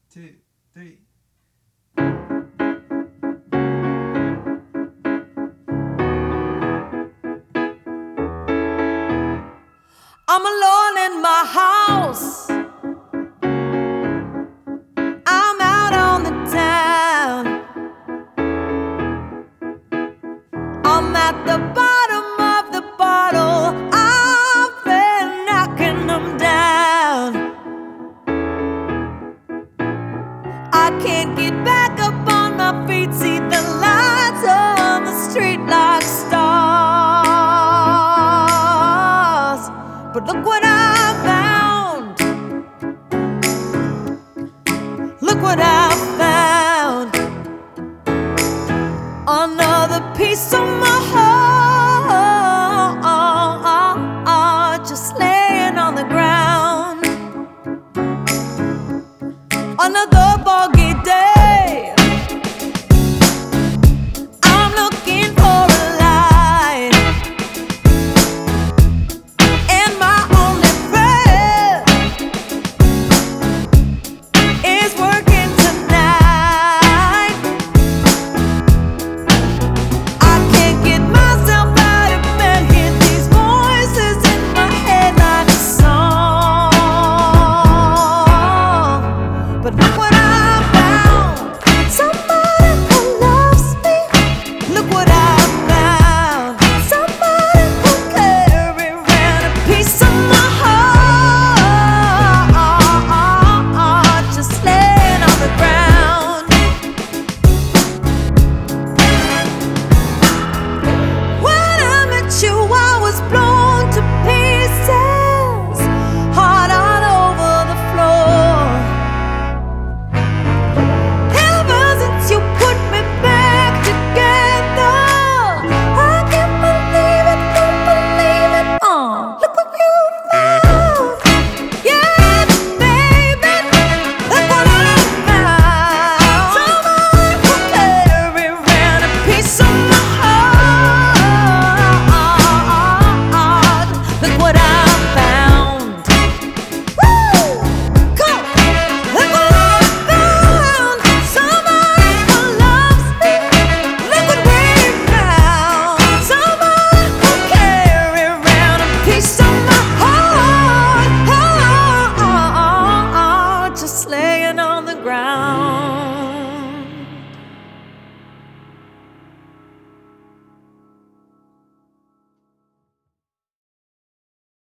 two, three. I'm alone in my house. I'm out on the town. I'm at the bottom of the bottle. I've been knocking them down. I can't get back up on my feet. See the lights on the street like stars. But look what I found. Look what I found. Another piece of my heart just laying on the ground. Another foggy day, I'm looking